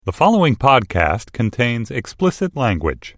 The following podcast contains explicit language.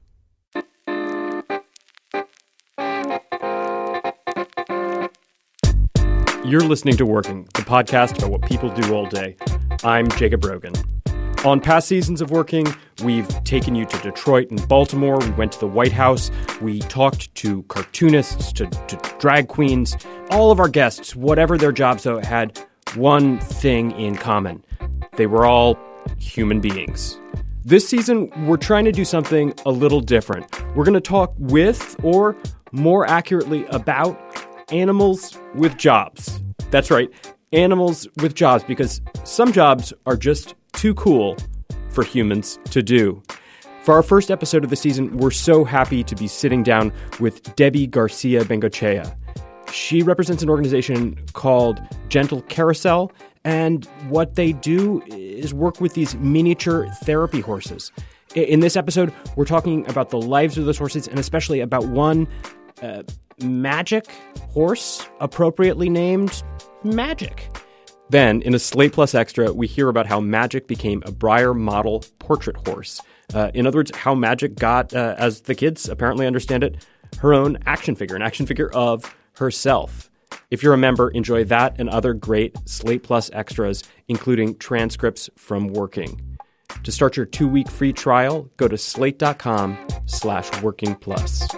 You're listening to Working, the podcast about what people do all day. I'm Jacob Rogan. On past seasons of Working, we've taken you to Detroit and Baltimore. We went to the White House. We talked to cartoonists, to drag queens. All of our guests, whatever their jobs, though, had one thing in common. They were all human beings. This season, we're trying to do something a little different. We're going to talk with, or more accurately, about animals with jobs. That's right, animals with jobs, because some jobs are just too cool for humans to do. For our first episode of the season, we're so happy to be sitting down with Debbie Garcia-Bengochea. She represents an organization called Gentle Carousel, and what they do is work with these miniature therapy horses. In this episode, we're talking about the lives of those horses, and especially about one magic horse, appropriately named Magic. Then, in a Slate Plus Extra, we hear about how Magic became a Breyer model portrait horse. In other words, how Magic got, as the kids apparently understand it, her own action figure, an action figure of herself. If you're a member, enjoy that and other great Slate Plus extras, including transcripts from Working. To start your 2-week free trial, go to slate.com/workingplus.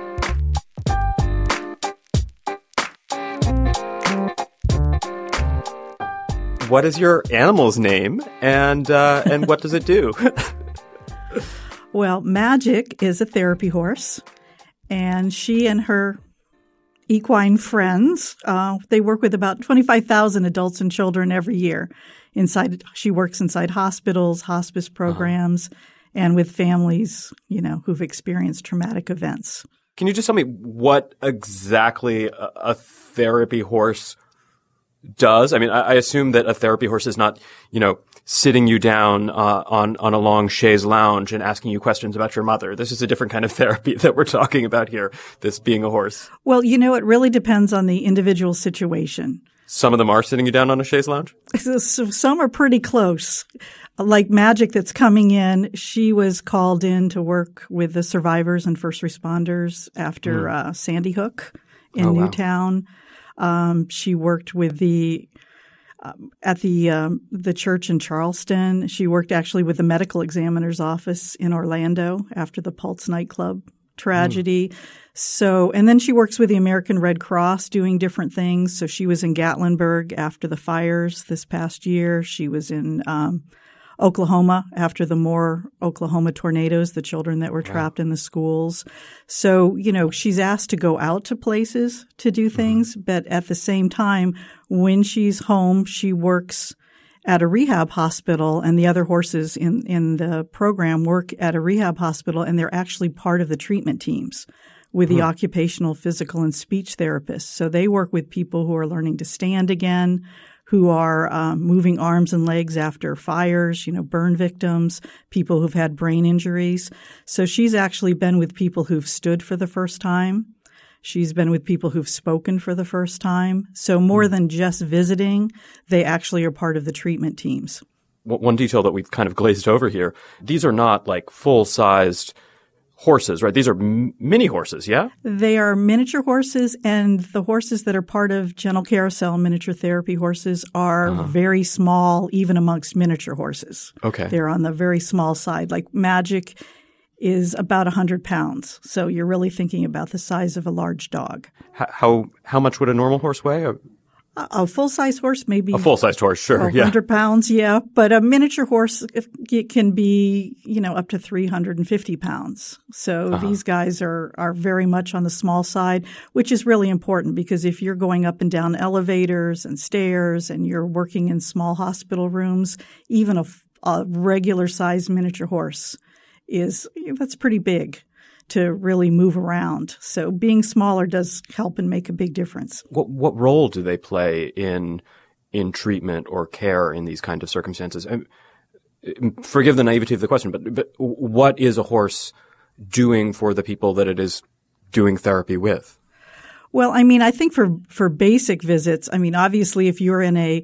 What is your animal's name, and what does it do? Well, Magic is a therapy horse, and she and her equine friends, they work with about 25,000 adults and children every year. She works inside hospitals, hospice programs, and with families, who've experienced traumatic events. Can you just tell me what exactly a therapy horse does? I mean, I assume that a therapy horse is not, sitting you down on a long chaise lounge and asking you questions about your mother. This is a different kind of therapy that we're talking about here, this being a horse. Well, it really depends on the individual situation. Some of them are sitting you down on a chaise lounge? So some are pretty close. Like Magic that's coming in, she was called in to work with the survivors and first responders after Sandy Hook in Newtown. She worked with at the church in Charleston. She worked actually with the medical examiner's office in Orlando after the Pulse nightclub tragedy. So, and then she works with the American Red Cross doing different things. So she was in Gatlinburg after the fires this past year. She was in Oklahoma after the Moore, Oklahoma tornadoes, the children that were trapped in the schools. So, she's asked to go out to places to do things, but at the same time, when she's home, she works at a rehab hospital, and the other horses in the program work at a rehab hospital, and they're actually part of the treatment teams with the occupational, physical, and speech therapists. So they work with people who are learning to stand again, who are moving arms and legs after fires, burn victims, people who've had brain injuries. So she's actually been with people who've stood for the first time. She's been with people who've spoken for the first time. So more than just visiting, they actually are part of the treatment teams. One detail that we've kind of glazed over here, these are not like full-sized horses, right? These are mini horses, yeah? They are miniature horses, and the horses that are part of Gentle Carousel miniature therapy horses are very small, even amongst miniature horses. Okay. They're on the very small side. Like Magic is about 100 pounds. So you're really thinking about the size of a large dog. How much would a normal horse weigh? A full-size horse, maybe. A full-sized horse, sure. 100 pounds, yeah. But a miniature horse, it can be, up to 350 pounds. So these guys are very much on the small side, which is really important because if you're going up and down elevators and stairs and you're working in small hospital rooms, even a regular-sized miniature horse that's pretty big to really move around. So being smaller does help and make a big difference. What role do they play in treatment or care in these kind of circumstances? Forgive the naivety of the question, but what is a horse doing for the people that it is doing therapy with? Well, I think for basic visits, obviously if you're in a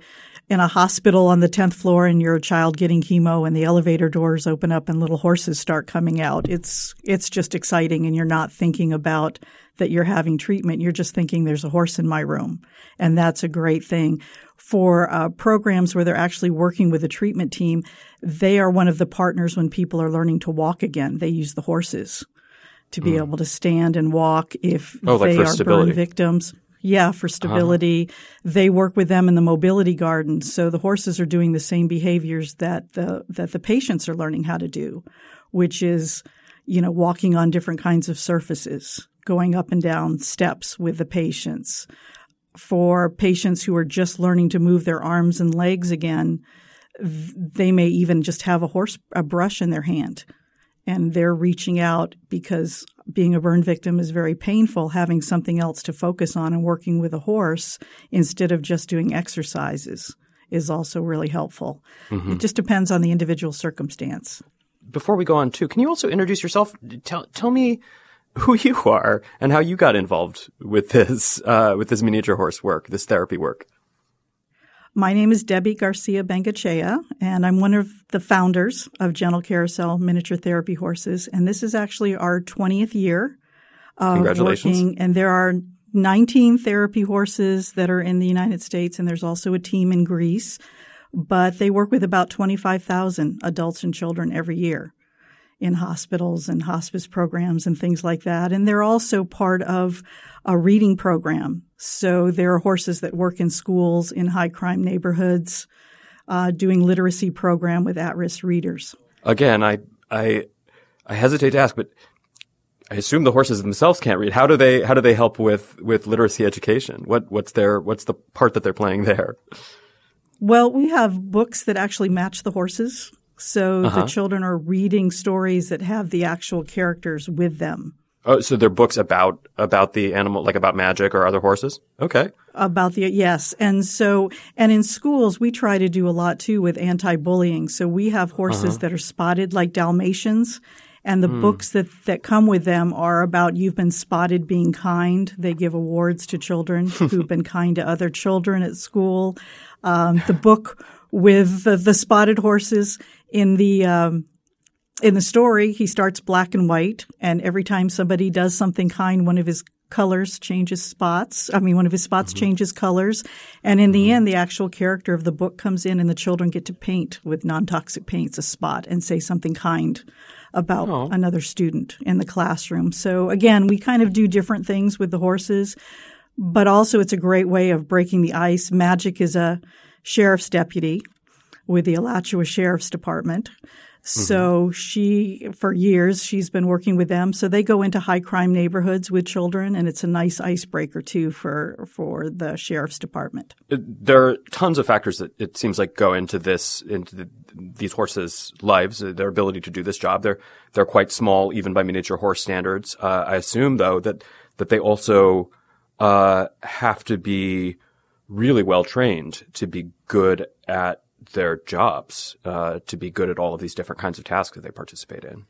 in a hospital on the 10th floor and you're a child getting chemo and the elevator doors open up and little horses start coming out. It's just exciting, and you're not thinking about that you're having treatment. You're just thinking there's a horse in my room, and that's a great thing. For programs where they're actually working with a treatment team, they are one of the partners when people are learning to walk again. They use the horses to be able to stand and walk if they are burn victims. Yeah, for stability. They work with them in the mobility garden. So the horses are doing the same behaviors that the patients are learning how to do, which is, walking on different kinds of surfaces, going up and down steps with the patients. For patients who are just learning to move their arms and legs again, they may even just have a brush in their hand, and they're reaching out because being a burn victim is very painful. Having something else to focus on and working with a horse instead of just doing exercises is also really helpful. It just depends on the individual circumstance. Before we go on, too, can you also introduce yourself? Tell me who you are and how you got involved with this miniature horse work, this therapy work. My name is Debbie Garcia Bengochea, and I'm one of the founders of Gentle Carousel Miniature Therapy Horses. And this is actually our 20th year of working. And there are 19 therapy horses that are in the United States, and there's also a team in Greece. But they work with about 25,000 adults and children every year in hospitals and hospice programs and things like that. And they're also part of a reading program. So there are horses that work in schools in high crime neighborhoods, doing literacy program with at-risk readers. Again, I hesitate to ask, but I assume the horses themselves can't read. How do they help with literacy education? What's the part that they're playing there? Well, we have books that actually match the horses. So the children are reading stories that have the actual characters with them. Oh, so they're books about the animal, like about magic or other horses? Okay. Yes. And in schools, we try to do a lot too with anti-bullying. So we have horses that are spotted like Dalmatians. And the books that come with them are about you've been spotted being kind. They give awards to children who've been kind to other children at school. The book with the spotted horses in the story, he starts black and white, and every time somebody does something kind, one of his colors changes spots. One of his spots changes colors. And in the end, the actual character of the book comes in, and the children get to paint with non-toxic paints a spot and say something kind about another student in the classroom. So again, we kind of do different things with the horses, but also it's a great way of breaking the ice. Magic is a sheriff's deputy with the Alachua Sheriff's Department. So for years, she's been working with them. So they go into high crime neighborhoods with children, and it's a nice icebreaker too for the sheriff's department. There are tons of factors that it seems like go into these horses' lives, their ability to do this job. They're quite small, even by miniature horse standards. I assume though that they also have to be really well trained to be good at their jobs, to be good at all of these different kinds of tasks that they participate in.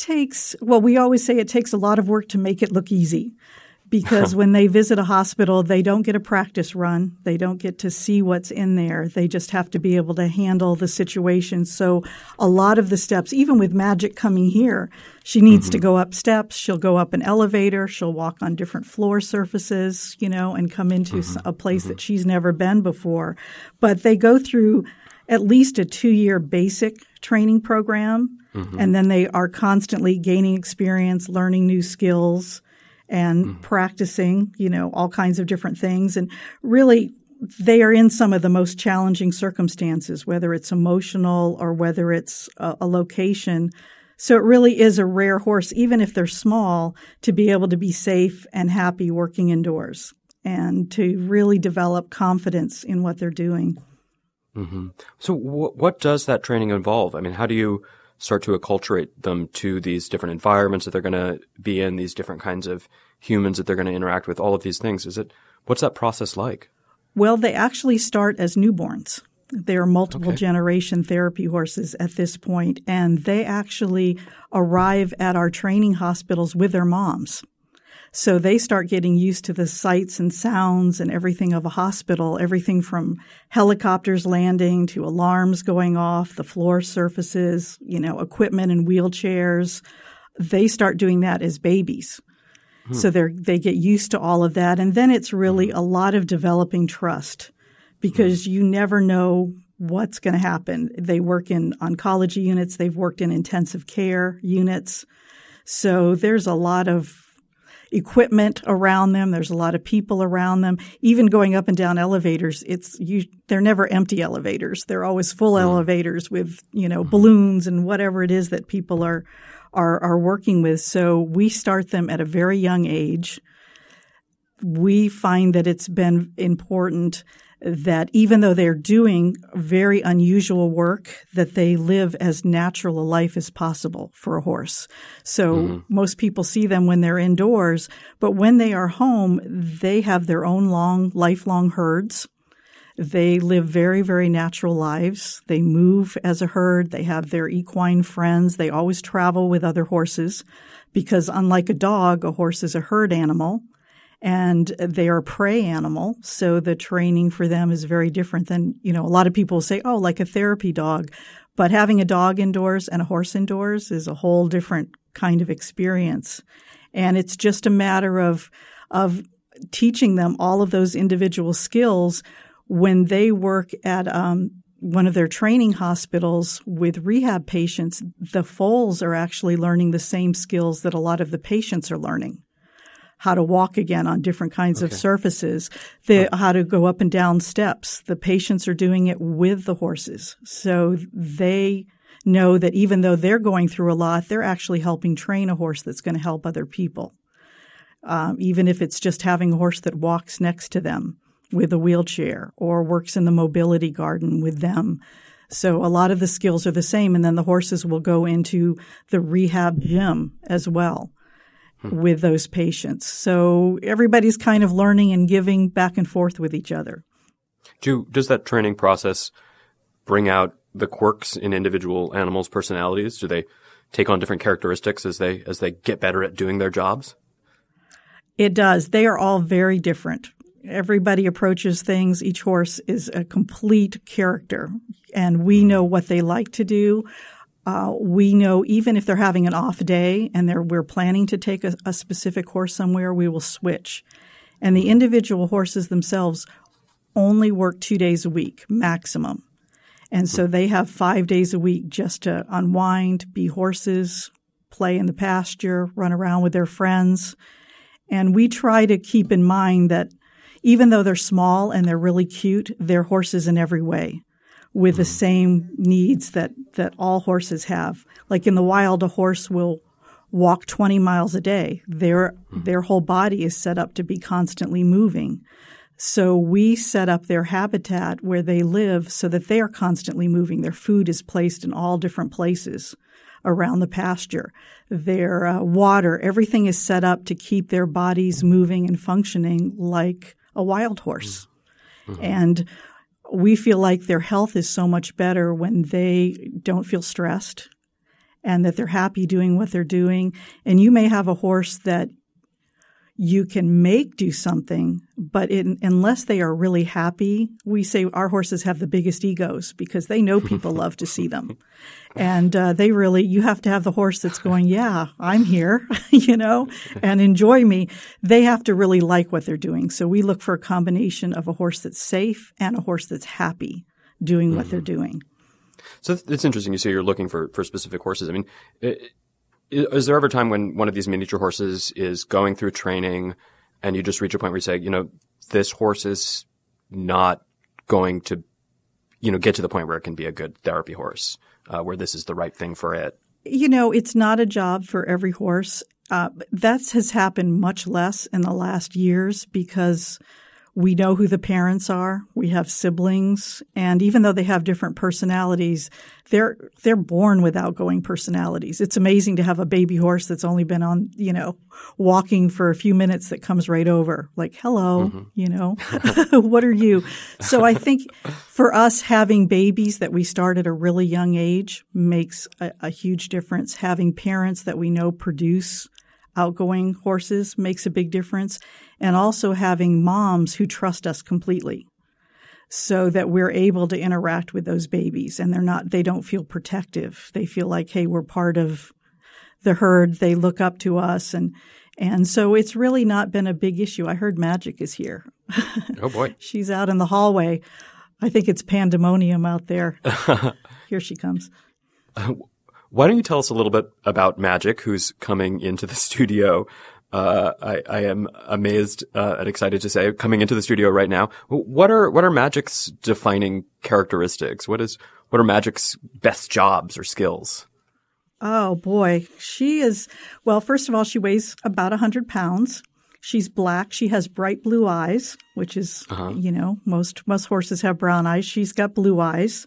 We always say it takes a lot of work to make it look easy, because when they visit a hospital, they don't get a practice run. They don't get to see what's in there. They just have to be able to handle the situation. So a lot of the steps, even with Magic coming here, she needs to go up steps. She'll go up an elevator. She'll walk on different floor surfaces, and come into a place that she's never been before. But they go through at least a 2-year basic training program, and then they are constantly gaining experience, learning new skills, and practicing, all kinds of different things. And really, they are in some of the most challenging circumstances, whether it's emotional or whether it's a location. So it really is a rare horse, even if they're small, to be able to be safe and happy working indoors and to really develop confidence in what they're doing. So what does that training involve? How do you start to acculturate them to these different environments that they're going to be in, these different kinds of humans that they're going to interact with, all of these things? What's that process like? Well, they actually start as newborns. They are multiple generation therapy horses at this point, and they actually arrive at our training hospitals with their moms. So they start getting used to the sights and sounds and everything of a hospital, everything from helicopters landing to alarms going off, the floor surfaces, equipment and wheelchairs. They start doing that as babies. So they get used to all of that. And then it's really a lot of developing trust because you never know what's going to happen. They work in oncology units. They've worked in intensive care units. So there's a lot of equipment around them. There's a lot of people around them. Even going up and down elevators, they're never empty elevators. They're always full elevators with, balloons and whatever it is that people are working with. So we start them at a very young age. We find that it's been important that even though they're doing very unusual work, that they live as natural a life as possible for a horse. So most people see them when they're indoors, but when they are home, they have their own lifelong herds. They live very, very natural lives. They move as a herd. They have their equine friends. They always travel with other horses because unlike a dog, a horse is a herd animal. And they are a prey animal, so the training for them is very different than, a lot of people say, oh, like a therapy dog. But having a dog indoors and a horse indoors is a whole different kind of experience. And it's just a matter of teaching them all of those individual skills when they work at one of their training hospitals with rehab patients. The foals are actually learning the same skills that a lot of the patients are learning. How to walk again on different kinds of surfaces, how to go up and down steps. The patients are doing it with the horses. So they know that even though they're going through a lot, they're actually helping train a horse that's going to help other people. Even if it's just having a horse that walks next to them with a wheelchair or works in the mobility garden with them. So a lot of the skills are the same. And then the horses will go into the rehab gym as well with those patients. So everybody's kind of learning and giving back and forth with each other. Does that training process bring out the quirks in individual animals' personalities? Do they take on different characteristics as they get better at doing their jobs? It does. They are all very different. Everybody approaches things. Each horse is a complete character, and we know what they like to do. We know even if they're having an off day and we're planning to take a specific horse somewhere, we will switch. And the individual horses themselves only work 2 days a week maximum. And so they have 5 days a week just to unwind, be horses, play in the pasture, run around with their friends. And we try to keep in mind that even though they're small and they're really cute, they're horses in every way, with the same needs that all horses have. Like in the wild, a horse will walk 20 miles a day. Their whole body is set up to be constantly moving. So we set up their habitat where they live so that they are constantly moving. Their food is placed in all different places around the pasture. Their water, everything is set up to keep their bodies moving and functioning like a wild horse. And we feel like their health is so much better when they don't feel stressed and that they're happy doing what they're doing. And you may have a horse that you can make do something, but unless they are really happy, we say our horses have the biggest egos because they know people love to see them. And you have to have the horse that's going, yeah, I'm here, and enjoy me. They have to really like what they're doing. So we look for a combination of a horse that's safe and a horse that's happy doing what they're doing. So it's interesting. You say you're looking for specific horses. I mean, is there ever a time when one of these miniature horses is going through training and you just reach a point where you say, this horse is not going to, get to the point where it can be a good therapy horse, where this is the right thing for it? It's not a job for every horse. That has happened much less in the last years because we know who the parents are. We have siblings. And even though they have different personalities, they're born with outgoing personalities. It's amazing to have a baby horse that's only been on, walking for a few minutes that comes right over like, hello, what are you? So I think for us, having babies that we start at a really young age makes a huge difference. Having parents that we know produce outgoing horses makes a big difference, and also having moms who trust us completely so that we're able to interact with those babies, and they don't feel protective. They feel like, hey, we're part of the herd. They look up to us, and so it's really not been a big issue. I heard Magic is here. Oh, boy. She's out in the hallway. I think it's pandemonium out there. Here she comes. Why don't you tell us a little bit about Magic, who's coming into the studio? I am amazed and excited to say, coming into the studio right now. What are Magic's defining characteristics? What are Magic's best jobs or skills? Oh, boy. She is, well, first of all, she weighs about 100 pounds. She's black. She has bright blue eyes, which is, most horses have brown eyes. She's got blue eyes.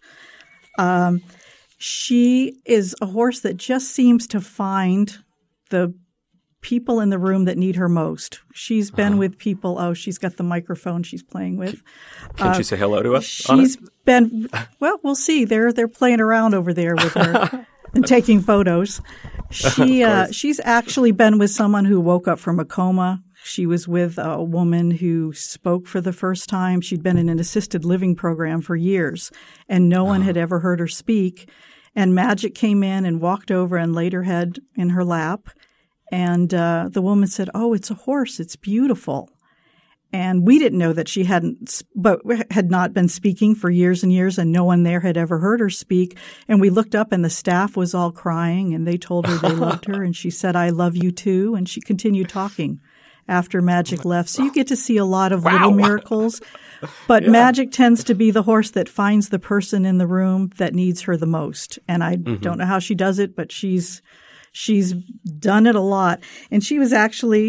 She is a horse that just seems to find the people in the room that need her most. She's been with people. Oh, she's got the microphone she's playing with. Can she say hello to us? She's been, well, we'll see. They're playing around over there with her and taking photos. She's actually been with someone who woke up from a coma. She was with a woman who spoke for the first time. She'd been in an assisted living program for years, and no one had ever heard her speak. And Magic came in and walked over and laid her head in her lap. And the woman said, "Oh, it's a horse. It's beautiful." And we didn't know that she had not been speaking for years and years, and no one there had ever heard her speak. And we looked up, and the staff was all crying, and they told her they loved her. And she said, "I love you too." And she continued talking after Magic left. So you get to see a lot of little miracles. But Magic tends to be the horse that finds the person in the room that needs her the most. And I don't know how she does it, but she's done it a lot. And she was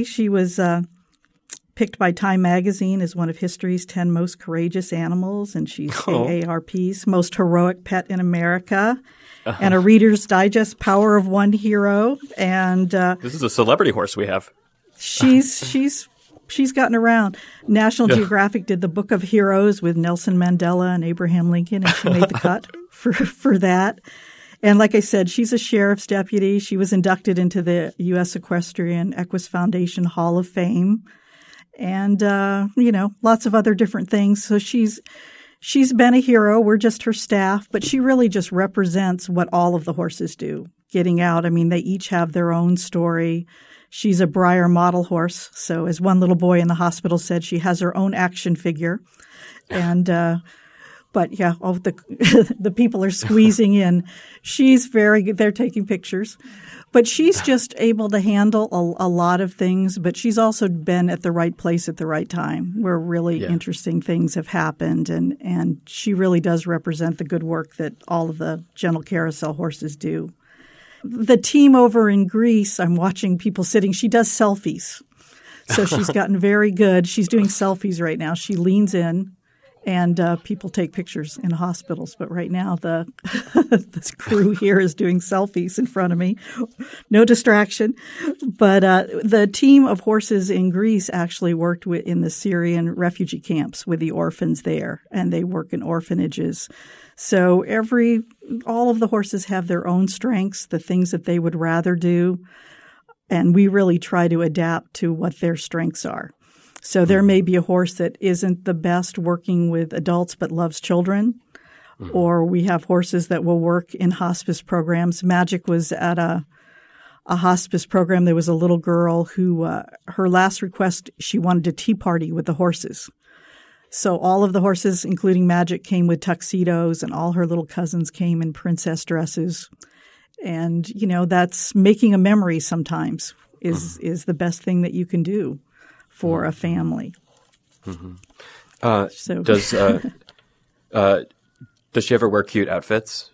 picked by Time Magazine as one of history's 10 most courageous animals, and she's AARP's most heroic pet in America, and a Reader's Digest Power of One hero. And this is a celebrity horse we have. She's gotten around. National Geographic did the Book of Heroes with Nelson Mandela and Abraham Lincoln, and she made the cut for that. And like I said, she's a sheriff's deputy. She was inducted into the U.S. Equestrian Equus Foundation Hall of Fame, and lots of other different things. So she's been a hero. We're just her staff, but she really just represents what all of the horses do. Getting out. I mean, they each have their own story. She's a Breyer model horse. So as one little boy in the hospital said, she has her own action figure. And but yeah, the people are squeezing in. She's very good. They're taking pictures. But she's just able to handle a lot of things. But she's also been at the right place at the right time where really interesting things have happened. And she really does represent the good work that all of the gentle carousel horses do. The team over in Greece, I'm watching people sitting. She does selfies. So she's gotten very good. She's doing selfies right now. She leans in, and people take pictures in hospitals. But right now, this crew here is doing selfies in front of me. No distraction. But the team of horses in Greece actually worked in the Syrian refugee camps with the orphans there, and they work in orphanages. So all of the horses have their own strengths, the things that they would rather do, and we really try to adapt to what their strengths are. So there may be a horse that isn't the best working with adults but loves children, or we have horses that will work in hospice programs. Magic was at a hospice program. There was a little girl who her last request, she wanted a tea party with the horses. So all of the horses, including Magic, came with tuxedos, and all her little cousins came in princess dresses. And, that's making a memory sometimes is the best thing that you can do for a family. So does she ever wear cute outfits?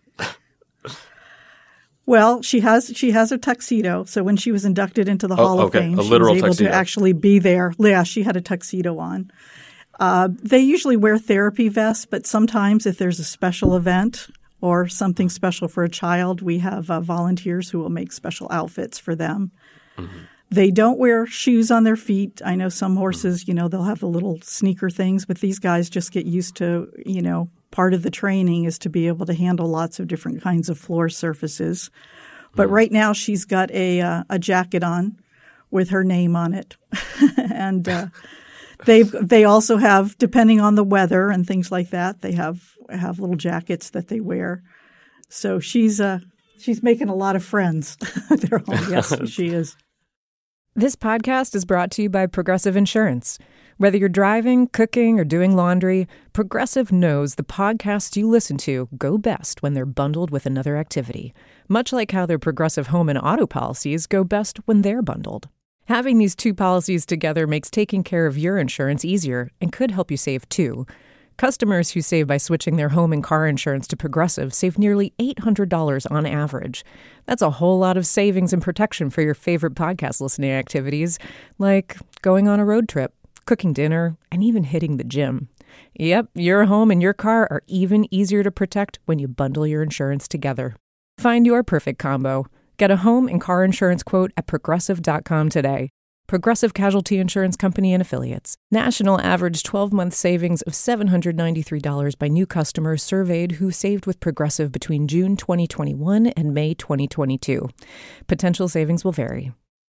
Well, she has a tuxedo. So when she was inducted into the Hall of Fame, she was able to actually be there. Yeah, she had a tuxedo on. They usually wear therapy vests, but sometimes if there's a special event or something special for a child, we have volunteers who will make special outfits for them. They don't wear shoes on their feet. I know some horses, they'll have the little sneaker things, but these guys just get used to, part of the training is to be able to handle lots of different kinds of floor surfaces. But right now she's got a jacket on with her name on it. And they also have, depending on the weather and things like that, they have little jackets that they wear. So she's making a lot of friends at their home. Yes, she is. This podcast is brought to you by Progressive Insurance. Whether you're driving, cooking, or doing laundry, Progressive knows the podcasts you listen to go best when they're bundled with another activity, much like how their Progressive home and auto policies go best when they're bundled. Having these two policies together makes taking care of your insurance easier and could help you save too. Customers who save by switching their home and car insurance to Progressive save nearly $800 on average. That's a whole lot of savings and protection for your favorite podcast listening activities, like going on a road trip, cooking dinner, and even hitting the gym. Yep, your home and your car are even easier to protect when you bundle your insurance together. Find your perfect combo. Get a home and car insurance quote at Progressive.com today. Progressive Casualty Insurance Company and Affiliates. National average 12-month savings of $793 by new customers surveyed who saved with Progressive between June 2021 and May 2022. Potential savings will vary.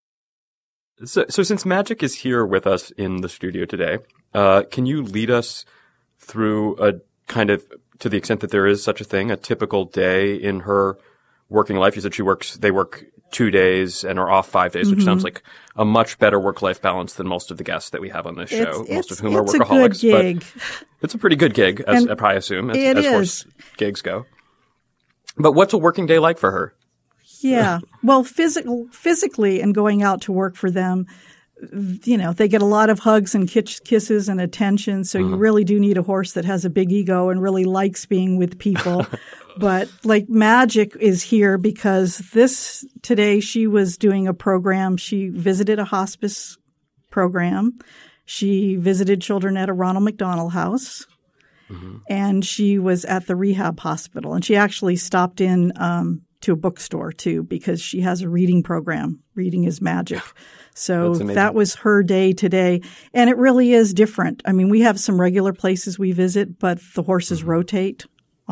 So since Magic is here with us in the studio today, can you lead us through a kind of, to the extent that there is such a thing, a typical day in her working life? You said they work 2 days and are off 5 days, which sounds like a much better work-life balance than most of the guests that we have on this show, most of whom are workaholics. It's a good gig. But it's a pretty good gig, as I assume, as horse gigs go. But what's a working day like for her? Yeah. Well, physically and going out to work for them, you know, they get a lot of hugs and kisses and attention. So you really do need a horse that has a big ego and really likes being with people. But like Magic is here because today she was doing a program. She visited a hospice program. She visited children at a Ronald McDonald House. And she was at the rehab hospital. And she actually stopped in to a bookstore too, because she has a reading program. Reading is magic. So that was her day today. And it really is different. I mean, we have some regular places we visit, but the horses rotate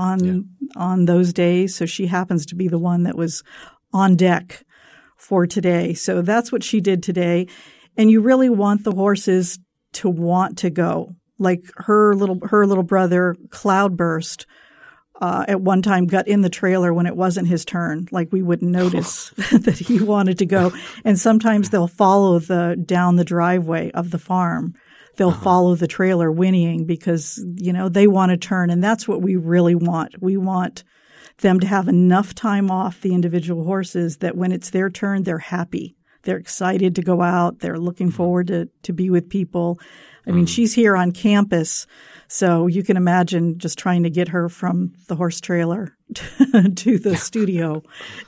on those days. So she happens to be the one that was on deck for today. So that's what she did today. And you really want the horses to want to go. Like her little brother, Cloudburst, at one time got in the trailer when it wasn't his turn. Like we wouldn't notice that he wanted to go. And sometimes they'll follow down the driveway of the farm. They'll follow the trailer whinnying because, you know, they want to turn. And that's what we really want. We want them to have enough time off, the individual horses, that when it's their turn, they're happy. They're excited to go out. They're looking forward to be with people. I mean, she's here on campus, so you can imagine just trying to get her from the horse trailer to the studio.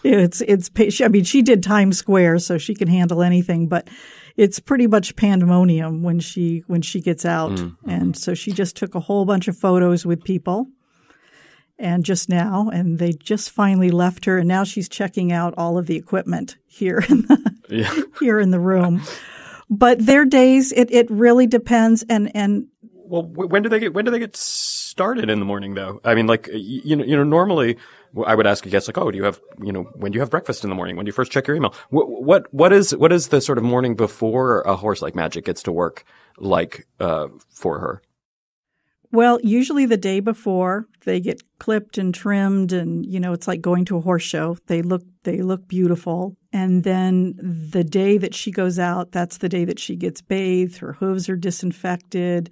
I mean, she did Times Square, so she can handle anything, but it's pretty much pandemonium when she gets out. And so she just took a whole bunch of photos with people. And just now, and they just finally left her, and now she's checking out all of the equipment here here in the room. But their days, it really depends. And well, when do they get started in the morning though? I mean, like you know, normally I would ask a guest like, oh, when do you have breakfast in the morning? When do you first check your email? What is the sort of morning before a horse like Magic gets to work like for her? Well, usually the day before they get clipped and trimmed, and it's like going to a horse show. They look beautiful, and then the day that she goes out, that's the day that she gets bathed. Her hooves are disinfected.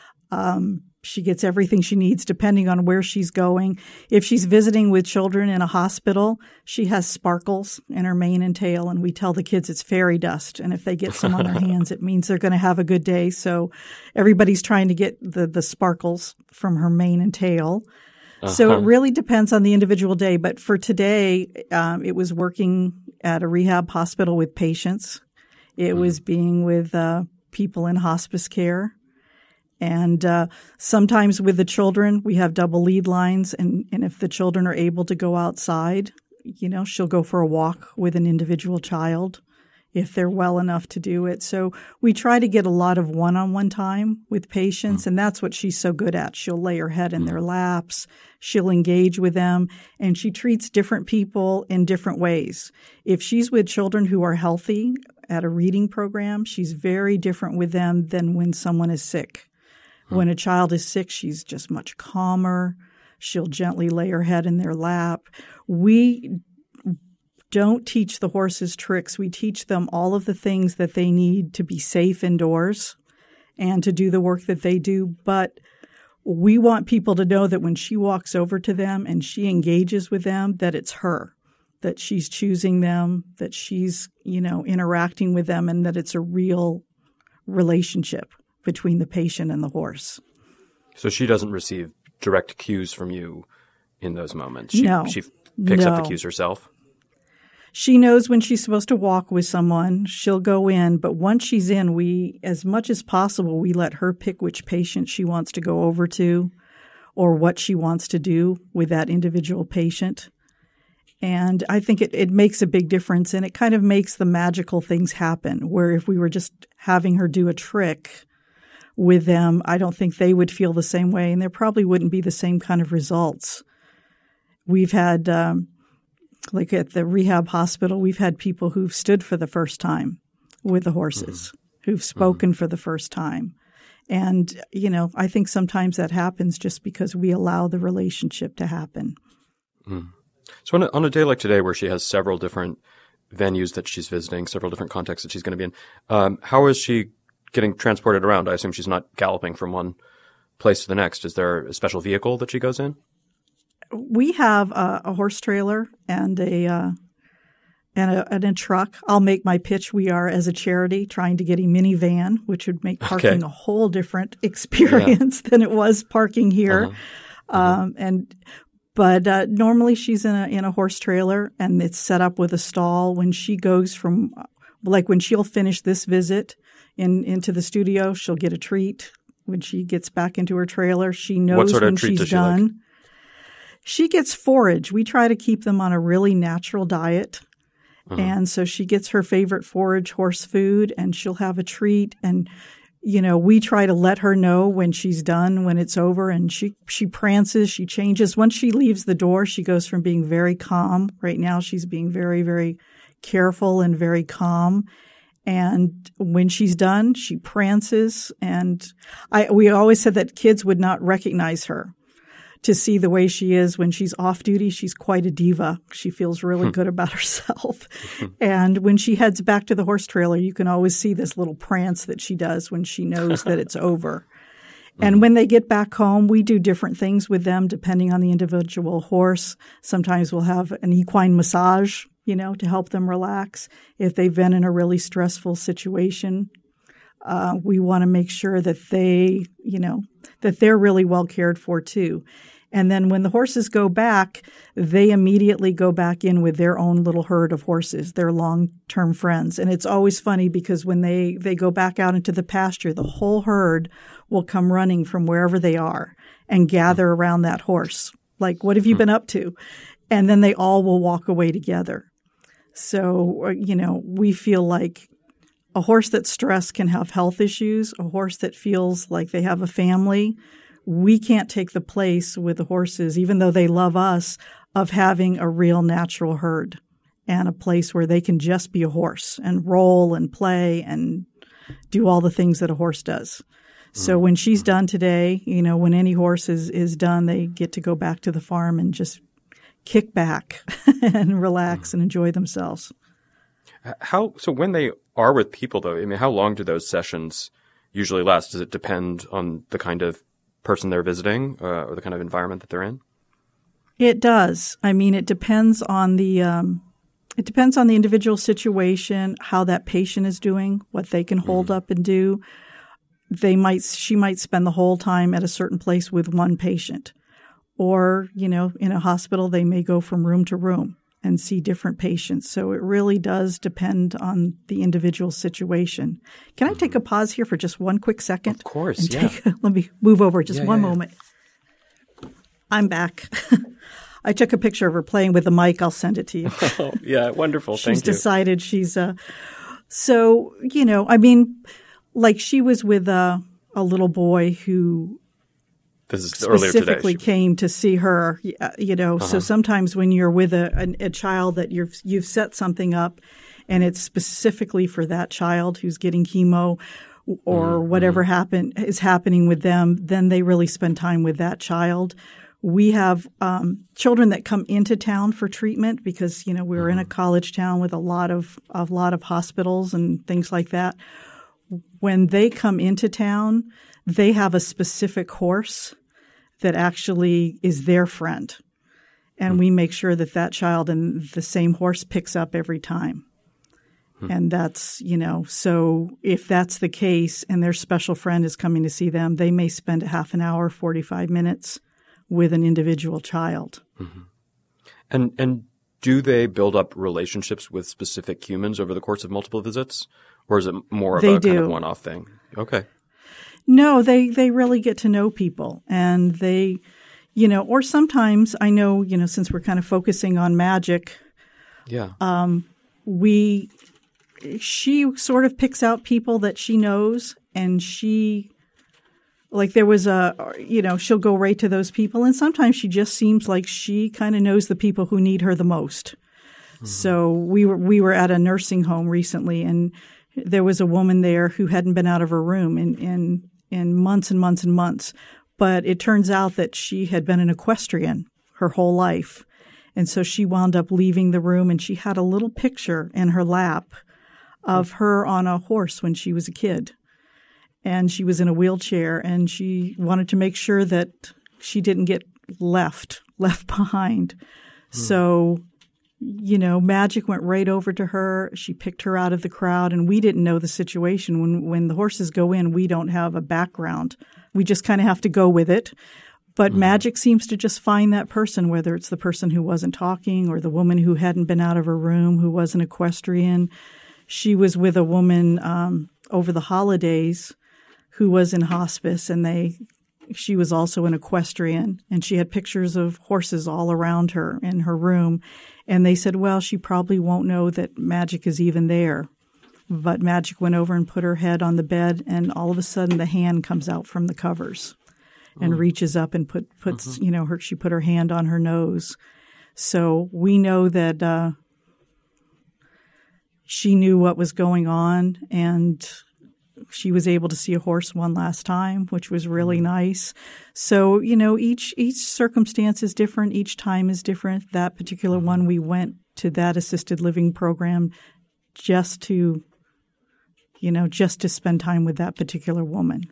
She gets everything she needs depending on where she's going. If she's visiting with children in a hospital, she has sparkles in her mane and tail, and we tell the kids it's fairy dust. And if they get some on their hands, it means they're going to have a good day. So everybody's trying to get the sparkles from her mane and tail. So it really depends on the individual day. But for today, it was working at a rehab hospital with patients. It was being with people in hospice care. And sometimes with the children, we have double lead lines. And if the children are able to go outside, she'll go for a walk with an individual child if they're well enough to do it. So we try to get a lot of one-on-one time with patients, and that's what she's so good at. She'll lay her head in their laps, she'll engage with them, and she treats different people in different ways. If she's with children who are healthy at a reading program, she's very different with them than when someone is sick. When a child is sick, she's just much calmer. She'll gently lay her head in their lap. We don't teach the horses tricks. We teach them all of the things that they need to be safe indoors and to do the work that they do. But we want people to know that when she walks over to them and she engages with them, that it's her, that she's choosing them, that she's, interacting with them, and that it's a real relationship between the patient and the horse. So she doesn't receive direct cues from you in those moments? No. She picks up the cues herself? She knows when she's supposed to walk with someone. She'll go in, but once she's in, we, as much as possible, we let her pick which patient she wants to go over to or what she wants to do with that individual patient. And I think it makes a big difference, and it kind of makes the magical things happen, where if we were just having her do a trick with them, I don't think they would feel the same way, and there probably wouldn't be the same kind of results. We've had like at the rehab hospital, we've had people who've stood for the first time with the horses, who've spoken for the first time. And, I think sometimes that happens just because we allow the relationship to happen. So on a day like today where she has several different venues that she's visiting, several different contexts that she's going to be in, how is she getting transported around? I assume she's not galloping from one place to the next. Is there a special vehicle that she goes in? We have a horse trailer and a truck. I'll make my pitch. We are, as a charity, trying to get a minivan, which would make parking a whole different experience than it was parking here. But normally she's in a horse trailer, and it's set up with a stall. When she goes from, when she'll finish this visit into the studio, she'll get a treat. When she gets back into her trailer, she knows what sort when of treat she's does she done. like? She gets forage. We try to keep them on a really natural diet. And so she gets her favorite forage, horse food, and she'll have a treat. And, we try to let her know when she's done, when it's over, and she prances, she changes. Once she leaves the door, she goes from being very calm. Right now she's being very, very careful and very calm. And when she's done, she prances. And we always said that kids would not recognize her. To see the way she is when she's off duty, she's quite a diva. She feels really good about herself. And when she heads back to the horse trailer, you can always see this little prance that she does when she knows that it's over. And when they get back home, we do different things with them depending on the individual horse. Sometimes we'll have an equine massage, to help them relax. If they've been in a really stressful situation, we want to make sure that that they're really well cared for too. And then when the horses go back, they immediately go back in with their own little herd of horses, their long-term friends. And it's always funny because when they go back out into the pasture, the whole herd will come running from wherever they are and gather around that horse. Like, what have you been up to? And then they all will walk away together. So, we feel like a horse that's stressed can have health issues. A horse that feels like they have a family, we can't take the place with the horses, even though they love us, of having a real natural herd and a place where they can just be a horse and roll and play and do all the things that a horse does. So when she's done today, when any horse is done, they get to go back to the farm and just kick back and relax and enjoy themselves. So when they are with people, though, how long do those sessions usually last? Does it depend on the kind of person they're visiting or the kind of environment that they're in? It does. It depends on the individual situation, how that patient is doing, what they can hold up and do. She might spend the whole time at a certain place with one patient, or in a hospital they may go from room to room and see different patients. So it really does depend on the individual situation. Can I take a pause here for just one quick second? Of course, yeah. Let me move over just one moment. I'm back. I took a picture of her playing with the mic. I'll send it to you. Oh, yeah, wonderful. Thank you. She's decided she's So, you know, I mean, like she was with a little boy who specifically came to see her, you know. So sometimes when you're with a child that you've set something up and it's specifically for that child who's getting chemo or whatever is happening with them, then they really spend time with that child. We have children that come into town for treatment because, you know, we're in a college town with a lot of hospitals and things like that. When they come into town, they have a specific horse that actually is their friend. And we make sure that child and the same horse picks up every time. And that's, you know, so if that's the case and their special friend is coming to see them, they may spend a half an hour, 45 minutes with an individual child. And do they build up relationships with specific humans over the course of multiple visits? Or is it more of kind of one-off thing? Okay. No, they really get to know people. And they, you know, or sometimes I know, you know, since we're kind of focusing on Magic, she sort of picks out people that she knows, and like there was you know, she'll go right to those people. And sometimes she just seems like she kind of knows the people who need her the most. So we were at a nursing home recently, and there was a woman there who hadn't been out of her room in months and months and months. But it turns out that she had been an equestrian her whole life. And so she wound up leaving the room, and she had a little picture in her lap of her on a horse when she was a kid. And she was in a wheelchair, and she wanted to make sure that she didn't get left behind. So, you know, Magic went right over to her. She picked her out of the crowd, and we didn't know the situation. When the horses go in, we don't have a background. We just kind of have to go with it. But Magic seems to just find that person, whether it's the person who wasn't talking or the woman who hadn't been out of her room, who was an equestrian. She was with a woman over the holidays who was in hospice, and she was also an equestrian, and she had pictures of horses all around her in her room. And they said, well, she probably won't know that Magic is even there. But Magic went over and put her head on the bed, and all of a sudden the hand comes out from the covers and reaches up and puts you know, she put her hand on her nose. So we know that she knew what was going on, and she was able to see a horse one last time, which was really nice. So, you know, each circumstance is different. Each time is different. That particular one, we went to that assisted living program just to spend time with that particular woman.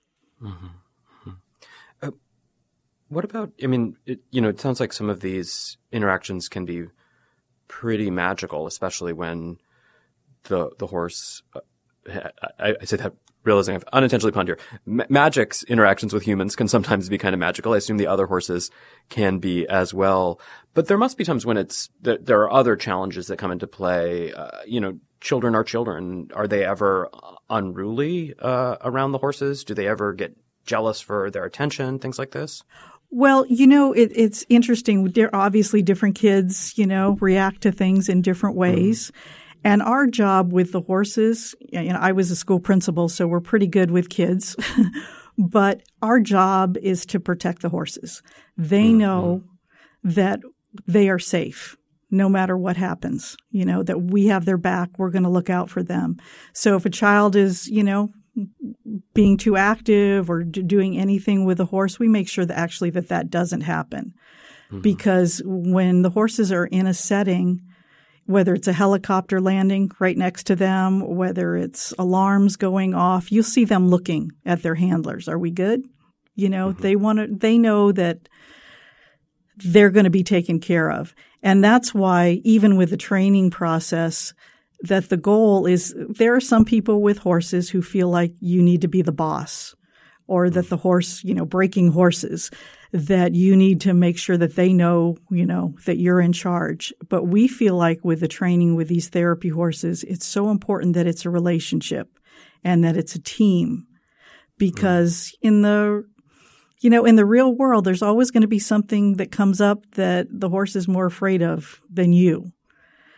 What about, I mean, it sounds like some of these interactions can be pretty magical, especially when the horse, I say that realizing I've unintentionally punned here. Magic's interactions with humans can sometimes be kind of magical. I assume the other horses can be as well. But there must be times when there are other challenges that come into play. Children are children. Are they ever unruly around the horses? Do they ever get jealous for their attention? Things like this? Well, you know, it's interesting. Obviously, different kids, you know, react to things in different ways. And our job with the horses, you know, I was a school principal, so we're pretty good with kids. But our job is to protect the horses. They know that they are safe no matter what happens, you know, that we have their back. We're going to look out for them. So if a child is, you know, being too active or doing anything with a horse, we make sure that that doesn't happen. Because when the horses are in a setting, whether it's a helicopter landing right next to them, whether it's alarms going off, you'll see them looking at their handlers. Are we good? You know, they know that they're going to be taken care of. And that's why even with the training process, that the goal is there are some people with horses who feel like you need to be the boss, or that the horse, you know, breaking horses, that you need to make sure that they know, you know, that you're in charge. But we feel like with the training with these therapy horses, it's so important that it's a relationship and that it's a team, because in the real world, there's always going to be something that comes up that the horse is more afraid of than you.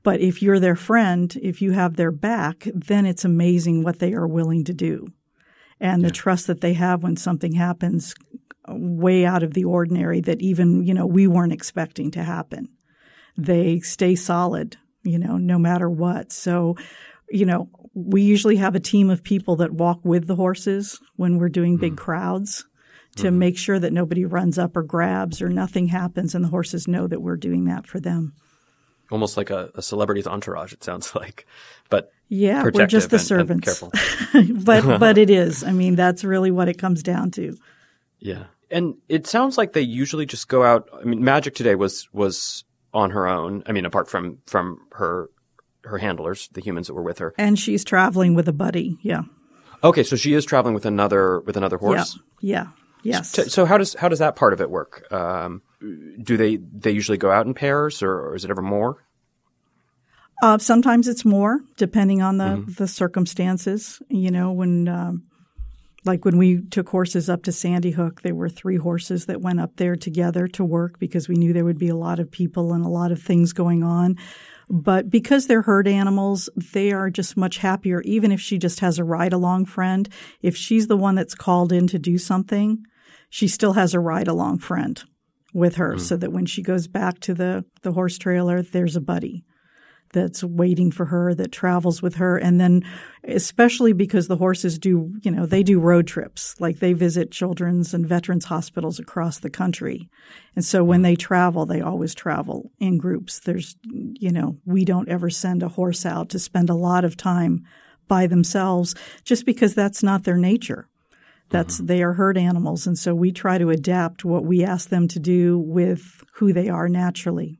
But if you're their friend, if you have their back, then it's amazing what they are willing to do. And the trust that they have when something happens way out of the ordinary that even, we weren't expecting to happen. They stay solid, no matter what. So, we usually have a team of people that walk with the horses when we're doing big crowds to make sure that nobody runs up or grabs or nothing happens, and the horses know that we're doing that for them. Almost like a celebrity's entourage, it sounds like. But yeah, we're just the servants. And careful. but it is. I mean, that's really what it comes down to. Yeah. And it sounds like they usually just go out. I mean, Magic today was on her own. I mean, apart from her handlers, the humans that were with her. And she's traveling with a buddy. Yeah. Okay, so she is traveling with another horse? Yeah. Yes. So how does that part of it work? Do they usually go out in pairs, or is it ever more? Sometimes it's more, depending on the circumstances. When we took horses up to Sandy Hook, there were 3 horses that went up there together to work because we knew there would be a lot of people and a lot of things going on. But because they're herd animals, they are just much happier, even if she just has a ride-along friend. If she's the one that's called in to do something, she still has a ride-along friend with her so that when she goes back to the horse trailer, there's a buddy that's waiting for her, that travels with her. And then especially because the horses do, they do road trips. Like they visit children's and veterans hospitals across the country. And so when they travel, they always travel in groups. There's, we don't ever send a horse out to spend a lot of time by themselves just because that's not their nature. They are herd animals. And so we try to adapt what we ask them to do with who they are naturally.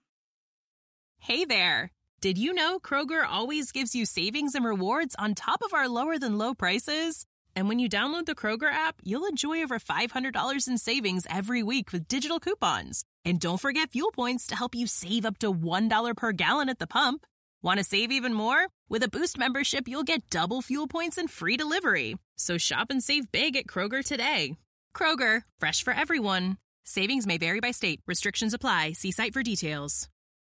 Hey there. Did you know Kroger always gives you savings and rewards on top of our lower than low prices? And when you download the Kroger app, you'll enjoy over $500 in savings every week with digital coupons. And don't forget fuel points to help you save up to $1 per gallon at the pump. Want to save even more? With a Boost membership, you'll get double fuel points and free delivery. So shop and save big at Kroger today. Kroger, fresh for everyone. Savings may vary by state. Restrictions apply. See site for details.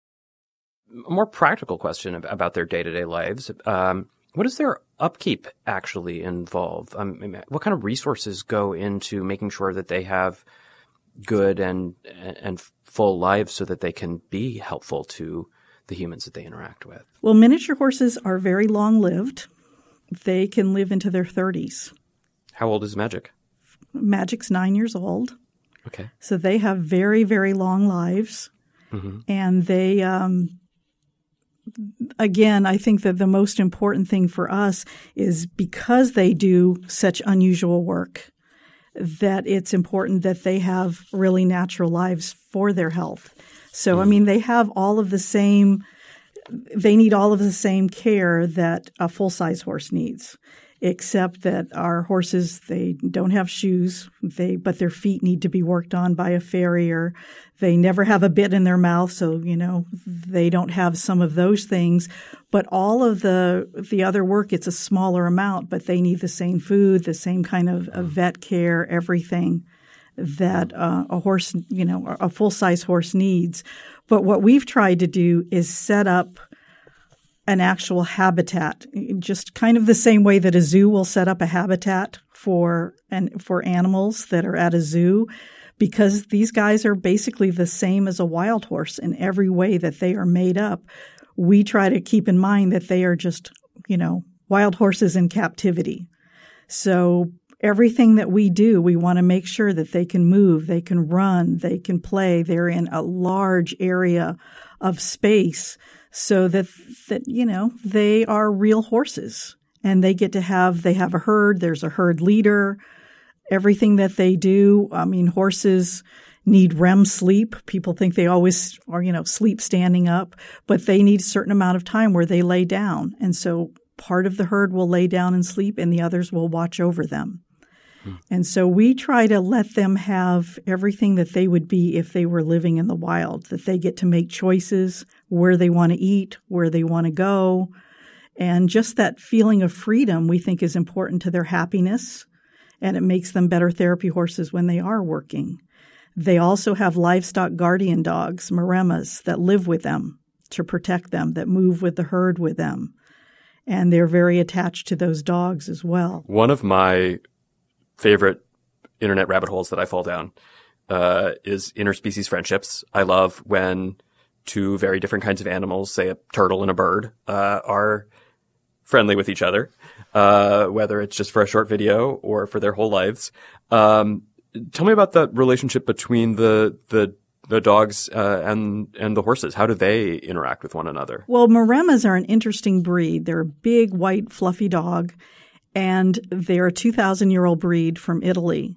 A more practical question about their day-to-day lives. What does their upkeep actually involve? What kind of resources go into making sure that they have good and full lives so that they can be helpful to the humans that they interact with? Well, miniature horses are very long-lived. They can live into their 30s. How old is Magic? Magic's 9 years old. Okay. So they have very, very long lives. Mm-hmm. And they, again, I think that the most important thing for us is because they do such unusual work, that it's important that they have really natural lives for their health. So, they have all of the same – they need all of the same care that a full-size horse needs, except that our horses, they don't have shoes, but their feet need to be worked on by a farrier. They never have a bit in their mouth, so, they don't have some of those things. But all of the other work, it's a smaller amount, but they need the same food, the same kind of vet care, everything that a horse, a full-size horse needs. But what we've tried to do is set up an actual habitat, just kind of the same way that a zoo will set up a habitat for animals that are at a zoo, because these guys are basically the same as a wild horse in every way that they are made up. We try to keep in mind that they are just, wild horses in captivity. So everything that we do, we want to make sure that they can move, they can run, they can play. They're in a large area of space so that they are real horses, and they have a herd. There's a herd leader. Everything that they do, horses need REM sleep. People think they always are, sleep standing up, but they need a certain amount of time where they lay down. And so part of the herd will lay down and sleep, and the others will watch over them. And so we try to let them have everything that they would be if they were living in the wild, that they get to make choices where they want to eat, where they want to go. And just that feeling of freedom we think is important to their happiness, and it makes them better therapy horses when they are working. They also have livestock guardian dogs, Maremas, that live with them to protect them, that move with the herd with them. And they're very attached to those dogs as well. One of my favorite internet rabbit holes that I fall down is interspecies friendships. I love when two very different kinds of animals, say a turtle and a bird, are friendly with each other, whether it's just for a short video or for their whole lives. Tell me about the relationship between the dogs and the horses. How do they interact with one another? Well, Maremas are an interesting breed. They're a big, white, fluffy dog, and they're a 2,000-year-old breed from Italy.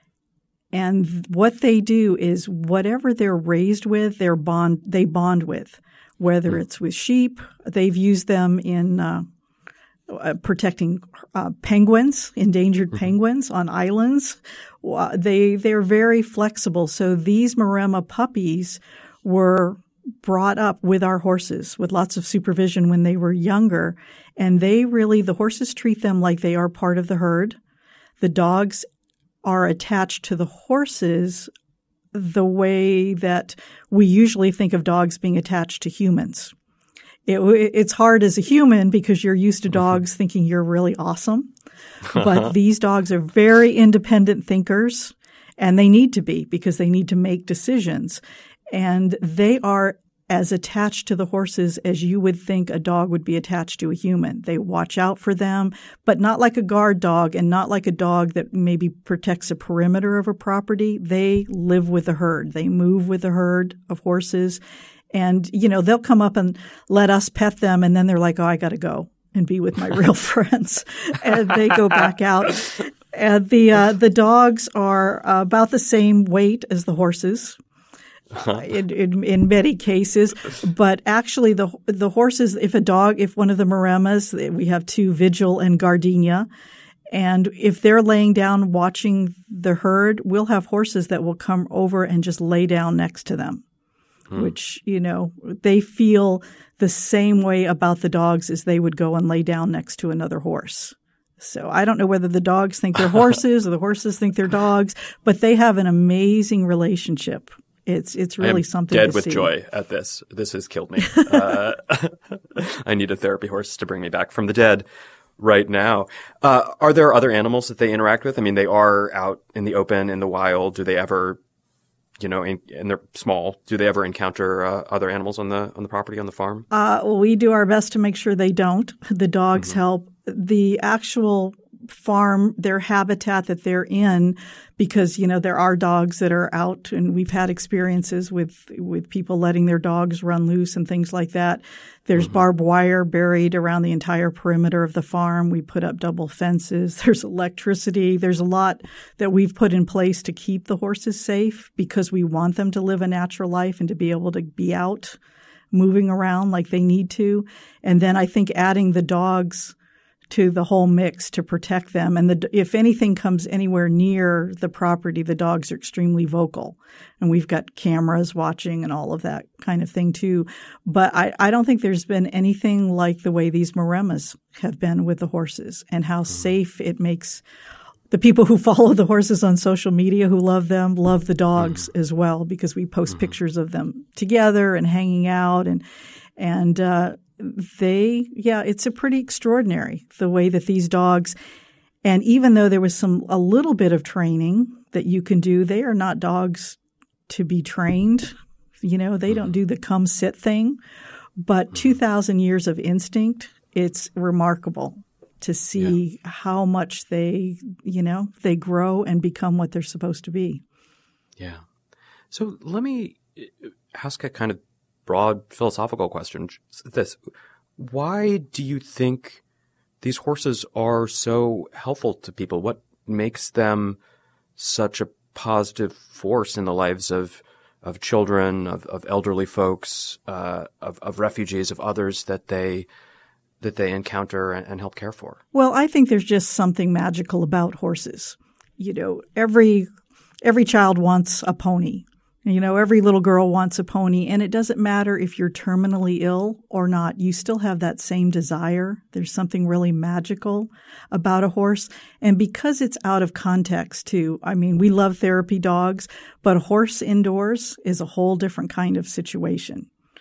And what they do is whatever they're raised with, they bond with, whether it's with sheep. They've used them in protecting penguins, endangered penguins on islands. They're very flexible. So these Maremma puppies were brought up with our horses with lots of supervision when they were younger. And the horses treat them like they are part of the herd. The dogs are attached to the horses the way that we usually think of dogs being attached to humans. It's hard as a human because you're used to dogs thinking you're really awesome. But these dogs are very independent thinkers, and they need to be because they need to make decisions. And they are as attached to the horses as you would think a dog would be attached to a human. They watch out for them, but not like a guard dog and not like a dog that maybe protects a perimeter of a property. They live with the herd. They move with the herd of horses. And, they'll come up and let us pet them, and then they're like, oh, I got to go and be with my real friends. And they go back out. And the dogs are about the same weight as the horses. In many cases, but actually the horses, if one of the Maremmas, we have two, Vigil and Gardenia, and if they're laying down watching the herd, we'll have horses that will come over and just lay down next to them, which, they feel the same way about the dogs as they would go and lay down next to another horse. So I don't know whether the dogs think they're horses or the horses think they're dogs, but they have an amazing relationship. It's really something to see. I'm dead with joy at this. This has killed me. I need a therapy horse to bring me back from the dead right now. Are there other animals that they interact with? I mean, they are out in the open, in the wild. Do they ever, and they're small, do they ever encounter other animals on the property, on the farm? We do our best to make sure they don't. The dogs help. The actual farm, their habitat that they're in, because, there are dogs that are out, and we've had experiences with people letting their dogs run loose and things like that. There's barbed wire buried around the entire perimeter of the farm. We put up double fences. There's electricity. There's a lot that we've put in place to keep the horses safe because we want them to live a natural life and to be able to be out moving around like they need to. And then I think adding the dogs to the whole mix to protect them. And if anything comes anywhere near the property, the dogs are extremely vocal. And we've got cameras watching and all of that kind of thing too. But I don't think there's been anything like the way these Maremmas have been with the horses and how safe it makes the people who follow the horses on social media who love them love the dogs as well, because we post pictures of them together and hanging out and it's a pretty extraordinary the way that these dogs, and even though there was a little bit of training that you can do, they are not dogs to be trained. They don't do the come sit thing, but 2,000 years of instinct, it's remarkable to see how much they grow and become what they're supposed to be. Yeah. So let me ask a kind of broad philosophical question. Why do you think these horses are so helpful to people? What makes them such a positive force in the lives of children, of elderly folks, of refugees, of others that they encounter and help care for? Well, I think there's just something magical about horses. Every child wants a pony. Every little girl wants a pony, and it doesn't matter if you're terminally ill or not. You still have that same desire. There's something really magical about a horse. And because it's out of context, too, I mean, we love therapy dogs, but a horse indoors is a whole different kind of situation.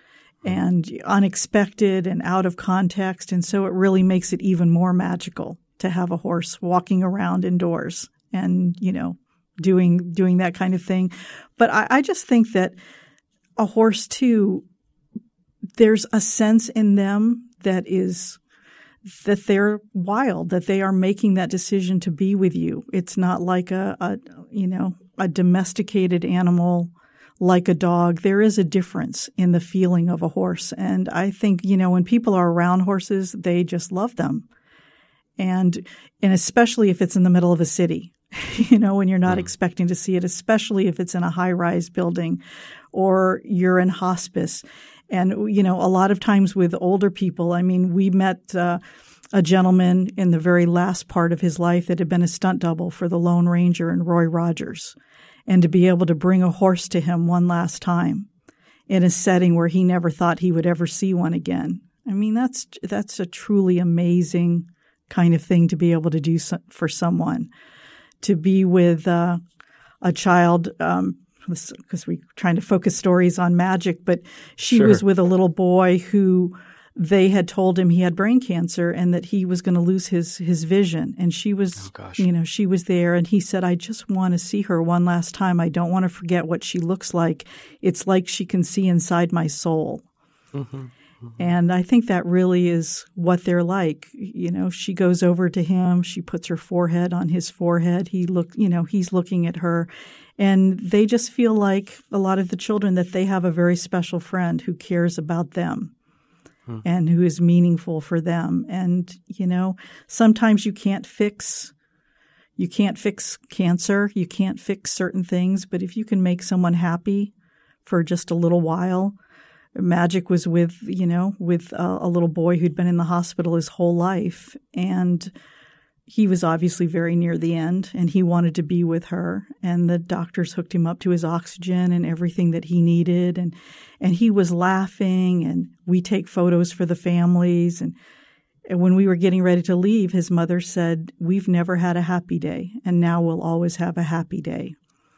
and unexpected and out of context. And so it really makes it even more magical to have a horse walking around indoors and, doing that kind of thing. But I just think that a horse too, there's a sense in them that they're wild, that they are making that decision to be with you. It's not like a domesticated animal like a dog. There is a difference in the feeling of a horse. And I think, when people are around horses, they just love them. And especially if it's in the middle of a city, when you're not expecting to see it, especially if it's in a high-rise building or you're in hospice. And, a lot of times with older people, we met a gentleman in the very last part of his life that had been a stunt double for the Lone Ranger and Roy Rogers. And to be able to bring a horse to him one last time in a setting where he never thought he would ever see one again. That's a truly amazing kind of thing to be able to do for someone. To be with a child, because we're trying to focus stories on Magic, but she was with a little boy who they had told him he had brain cancer and that he was going to lose his vision. And she was, she was there, and he said, I just want to see her one last time. I don't want to forget what she looks like. It's like she can see inside my soul. Mm-hmm. Mm-hmm. And I think that really is what they're like. She goes over to him. She puts her forehead on his forehead. He's looking at her. And they just feel like a lot of the children that they have a very special friend who cares about them and who is meaningful for them. And, sometimes you can't fix cancer. You can't fix certain things. But if you can make someone happy for just a little while. Magic was with a little boy who'd been in the hospital his whole life, and he was obviously very near the end, and he wanted to be with her, and the doctors hooked him up to his oxygen and everything that he needed, and he was laughing, and we take photos for the families, and when we were getting ready to leave, his mother said, we've never had a happy day, and now we'll always have a happy day.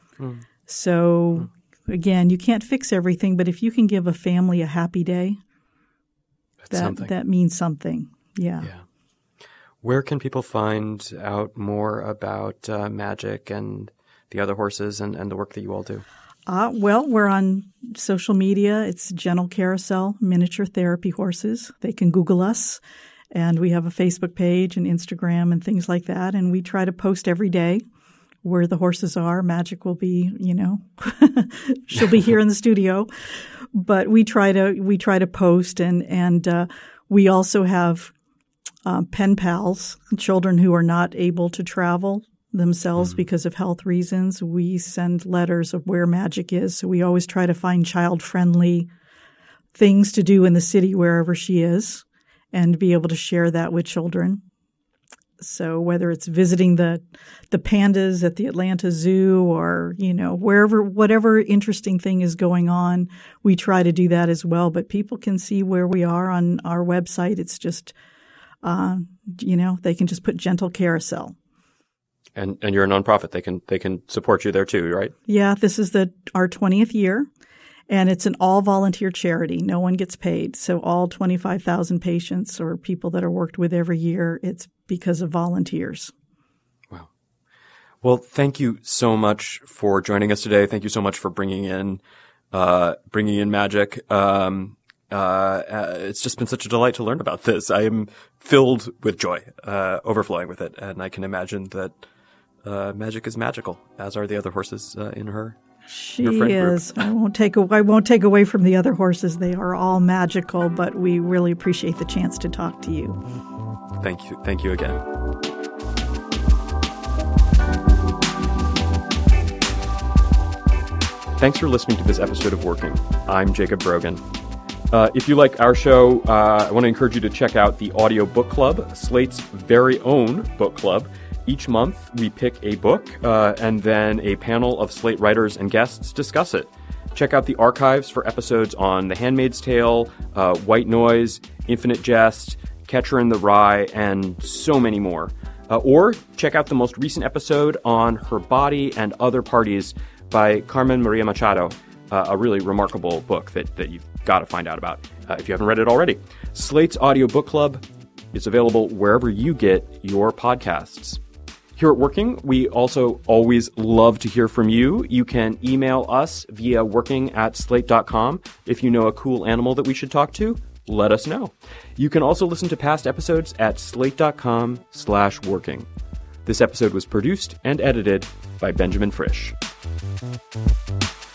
So again, you can't fix everything, but if you can give a family a happy day, that means something. Yeah. Where can people find out more about Magic and the other horses and the work that you all do? Well, we're on social media. It's Gentle Carousel Miniature Therapy Horses. They can Google us. And we have a Facebook page and Instagram and things like that. And we try to post every day where the horses are. Magic will be, she'll be here in the studio, but we try to post and we also have pen pals, children who are not able to travel themselves because of health reasons. We send letters of where Magic is, so we always try to find child-friendly things to do in the city wherever she is, and be able to share that with children. So whether it's visiting the pandas at the Atlanta Zoo or, whatever interesting thing is going on, we try to do that as well. But people can see where we are on our website. It's just, they can just put Gentle Carousel. And you're a nonprofit. They can support you there too, right? Yeah, this is our 20th year. And it's an all-volunteer charity. No one gets paid. So all 25,000 patients or people that are worked with every year, it's because of volunteers. Wow. Well, thank you so much for joining us today. Thank you so much for bringing in Magic. It's just been such a delight to learn about this. I am filled with joy, overflowing with it. And I can imagine that Magic is magical, as are the other horses in her. She is. I won't take away from the other horses. They are all magical, but we really appreciate the chance to talk to you. Thank you. Thank you again. Thanks for listening to this episode of Working. I'm Jacob Brogan. If you like our show, I want to encourage you to check out the Audio Book Club, Slate's very own book club. Each month, we pick a book, and then a panel of Slate writers and guests discuss it. Check out the archives for episodes on The Handmaid's Tale, White Noise, Infinite Jest, Catcher in the Rye, and so many more. Or check out the most recent episode on Her Body and Other Parties by Carmen Maria Machado. a really remarkable book that you've got to find out about if you haven't read it already. Slate's Audio Book Club is available wherever you get your podcasts. Here at Working, we also always love to hear from you. You can email us via working@slate.com. If you know a cool animal that we should talk to, let us know. You can also listen to past episodes at slate.com/working. This episode was produced and edited by Benjamin Frisch.